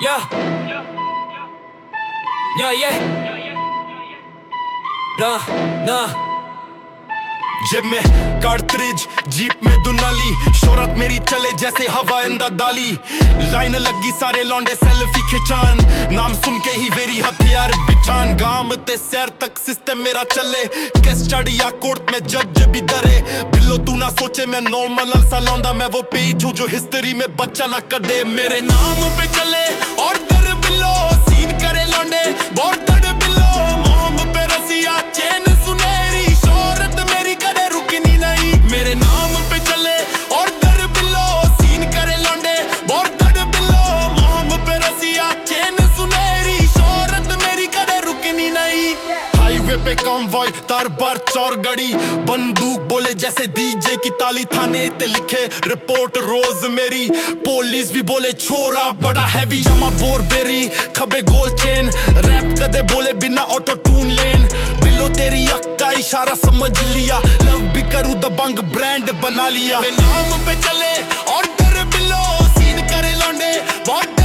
Yeah, yeah. Nah. जेब में cartridge, jeep में दुनाली, शोहरत मेरी चले जैसे हवा इंदा डाली। लाइन लगी सारे लौंडे सेल्फी खिंचान, नाम सुन के ही वेरी हथियार बिछान। गांव ते शहर तक सिस्टम मेरा चले, केस स्टडी या कोर्ट में जज भी डरे। बिल्लो तू ना सोचे मैं नॉर्मल सा लौंडा, मैं वो पेज हूँ जो हिस्ट्री में बच्चा ना कदे। मेरे नाम पे चले और डर बिल्लो, सीन करे लौंडे बहुत डर बिल्लो। मोहम पे रसिया चैन सुनहरी, शोहरत मेरी कदे रुकनी नहीं। मेरे नाम पे चले और डर बिल्लो, सीन करे लौंडे बहुत डर बिल्लो। मोहम पे रसिया चैन सुनहरी, शोहरत मेरी कदे रुकनी नहीं। हाईवे पे कॉन्वॉय तार बार चौर गड़ी, बंदूक बोले जैसे डीजे की ताली। थाने ते लिखे रिपोर्ट रोज मेरी, पुलिस भी बोले छोरा बड़ा हैवी। जमा बोरबेरी खबे गोल चेन, रैप कदे बोले बिना ऑटो टून लेन। बिल्लो तेरी अख का इशारा समझ लिया, लव भी करूं दबंग ब्रांड बना लिया। नाम पे चले और डर बिल्लो, सीन करे लौंडे बहुत